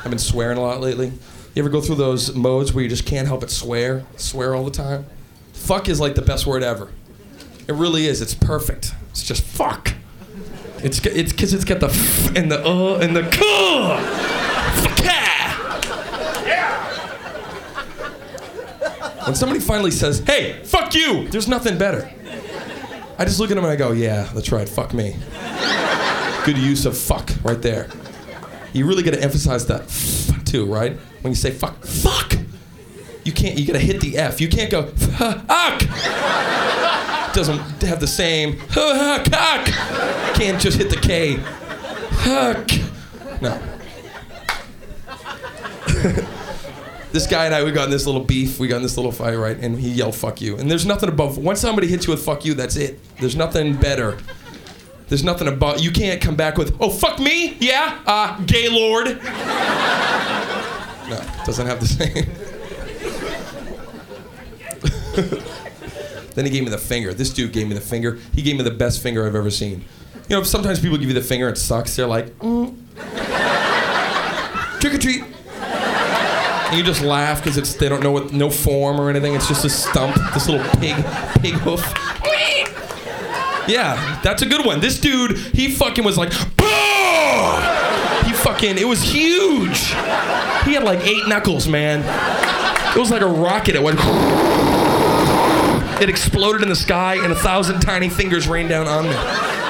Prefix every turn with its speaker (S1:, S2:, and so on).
S1: I've been swearing a lot lately. You ever go through those modes where you just can't help but swear all the time? Fuck is like the best word ever. It really is. It's perfect. It's just fuck. It's because it's got the f and the and the k. Fuck yeah. When somebody finally says, "Hey, fuck you," there's nothing better. I just look at them and I go, "Yeah, that's right. Fuck me." Good use of fuck right there. You really got to emphasize that f too, right? When you say fuck, fuck. You gotta hit the F. You can't go, fuck. It doesn't have the same, cock. Can't just hit the K. Fuck. No. This guy and I, we got in this little beef. We got in this little fight, right? And he yelled, fuck you. And there's nothing above, once somebody hits you with fuck you, that's it. There's nothing better. There's nothing about, you can't come back with, oh, fuck me? Yeah? Gaylord? No, it doesn't have the same. Then he gave me the finger. This dude gave me the finger. He gave me the best finger I've ever seen. You know, sometimes people give you the finger and it sucks. They're like, trick or treat. And you just laugh because they don't know what, no form or anything. It's just a stump, this little pig hoof. Yeah, that's a good one. This dude, he fucking was like, it was huge. He had like 8 knuckles, man. It was like a rocket. It went, it exploded in the sky and 1,000 tiny fingers rained down on me.